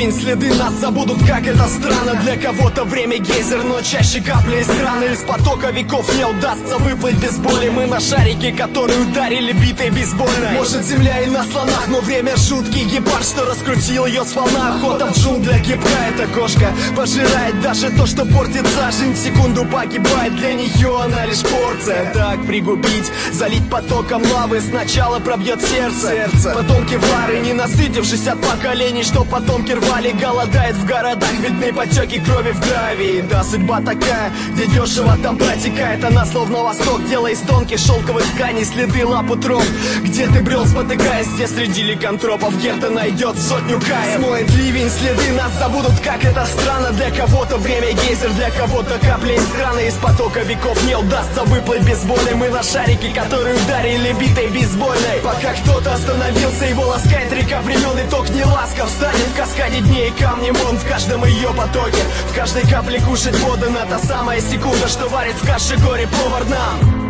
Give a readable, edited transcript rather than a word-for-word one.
ливень, следы нас забудут, как это странно. Для кого-то время гейзер, но чаще капли из крана. Из потока веков не удастся выплыть без боли. Мы на шарике, который ударили битой бейсбольной. Может земля и на слонах, но время жуткий гепард, что раскрутил ее сполна. Охота в джунглях гибкая эта кошка, пожирает даже то, что портит зажим. Секунду погибает, для нее она лишь порция. Так пригубить, залить потоком лавы, сначала пробьет сердце. Потом кевлары, не насытившись от поколений, что потомки рвали, голодает в городах, видны потеки крови в гравии. Да, судьба такая, где дешево там протекает. Она словно восток, дело из тонких шелковых тканей, следы лап утром. Где ты брел, спотыкаясь, где среди ликантропов Герта найдет сотню каев. Смоет ливень, следы нас забудут, как это странно. Для кого-то время гейзер, для кого-то капля из крана. Из потока веков не удастся выплыть без боли. Мы на шарике, который ударили битой бейсбольной. Пока кто-то остановился, его ласкает река времен. Итог не ласков, станет в каскаде дней и камнем он в каждом ее потоке. В каждой капле кушать воду на та самая секунда, что варит в каше горе повар нам.